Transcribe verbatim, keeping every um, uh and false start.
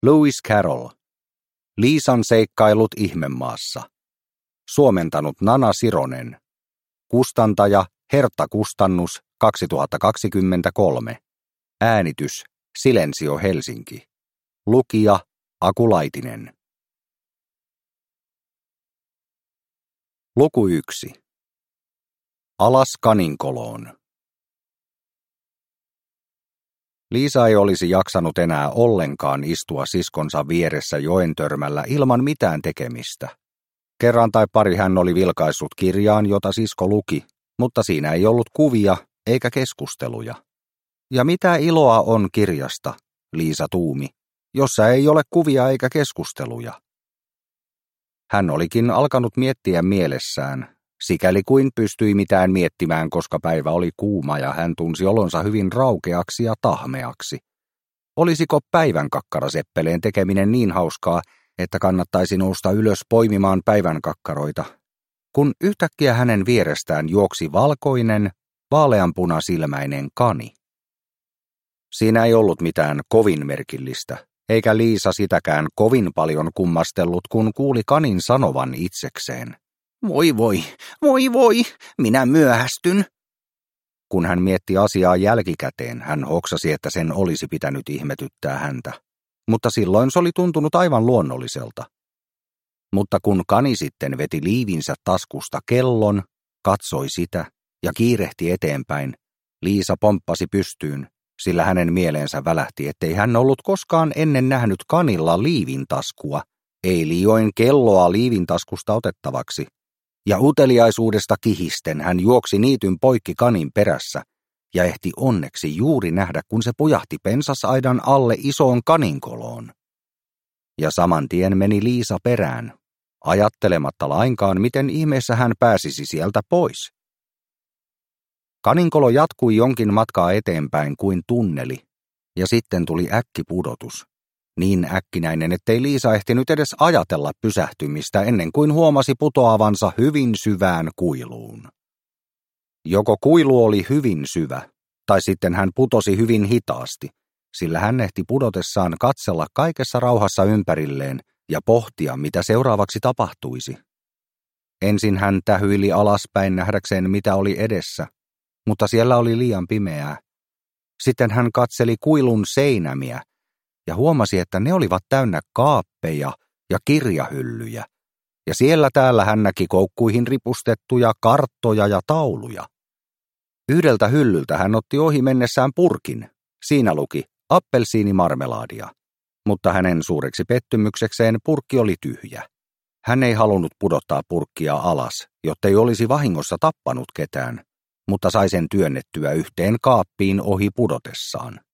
Lewis Carroll. Liisan seikkailut ihmemaassa. Suomentanut Nana Sironen. Kustantaja Hertta Kustannus kaksituhattakaksikymmentäkolme. Äänitys Silensio Helsinki. Lukija Aku Laitinen. Luku yksi. Alas Kaninkoloon. Liisa ei olisi jaksanut enää ollenkaan istua siskonsa vieressä joen törmällä ilman mitään tekemistä. Kerran tai pari hän oli vilkaissut kirjaan, jota sisko luki, mutta siinä ei ollut kuvia eikä keskusteluja. Ja mitä iloa on kirjasta, Liisa tuumi, jossa ei ole kuvia eikä keskusteluja. Hän olikin alkanut miettiä mielessään, sikäli kuin pystyi mitään miettimään, koska päivä oli kuuma ja hän tunsi olonsa hyvin raukeaksi ja tahmeaksi. Olisiko päivän kakkaraseppeleen tekeminen niin hauskaa, että kannattaisi nousta ylös poimimaan päivän kakkaroita, kun yhtäkkiä hänen vierestään juoksi valkoinen, vaaleanpunasilmäinen kani. Siinä ei ollut mitään kovin merkillistä, eikä Liisa sitäkään kovin paljon kummastellut, kun kuuli kanin sanovan itsekseen. Voi voi, voi voi, minä myöhästyn. Kun hän mietti asiaa jälkikäteen, hän hoksasi, että sen olisi pitänyt ihmetyttää häntä. Mutta silloin se oli tuntunut aivan luonnolliselta. Mutta kun kani sitten veti liivinsä taskusta kellon, katsoi sitä ja kiirehti eteenpäin, Liisa pomppasi pystyyn, sillä hänen mieleensä välähti, ettei hän ollut koskaan ennen nähnyt kanilla liivintaskua, ei liioin kelloa liivintaskusta otettavaksi. Ja uteliaisuudesta kihisten hän juoksi niityn poikki kanin perässä ja ehti onneksi juuri nähdä, kun se pujahti pensasaidan alle isoon kaninkoloon. Ja saman tien meni Liisa perään, ajattelematta lainkaan, miten ihmeessä hän pääsisi sieltä pois. Kaninkolo jatkui jonkin matkaa eteenpäin kuin tunneli, ja sitten tuli äkkipudotus. Niin äkkinäinen, ettei Liisa ehtinyt edes ajatella pysähtymistä ennen kuin huomasi putoavansa hyvin syvään kuiluun. Joko kuilu oli hyvin syvä, tai sitten hän putosi hyvin hitaasti, sillä hän ehti pudotessaan katsella kaikessa rauhassa ympärilleen ja pohtia, mitä seuraavaksi tapahtuisi. Ensin hän tähyili alaspäin nähdäkseen, mitä oli edessä, mutta siellä oli liian pimeää. Sitten hän katseli kuilun seinämiä ja huomasi, että ne olivat täynnä kaappeja ja kirjahyllyjä, ja siellä täällä hän näki koukkuihin ripustettuja karttoja ja tauluja. Yhdeltä hyllyltä hän otti ohi mennessään purkin. Siinä luki appelsiinimarmelaadia, mutta hänen suureksi pettymyksekseen purkki oli tyhjä. Hän ei halunnut pudottaa purkkia alas, jottei olisi vahingossa tappanut ketään, mutta sai sen työnnettyä yhteen kaappiin ohi pudotessaan.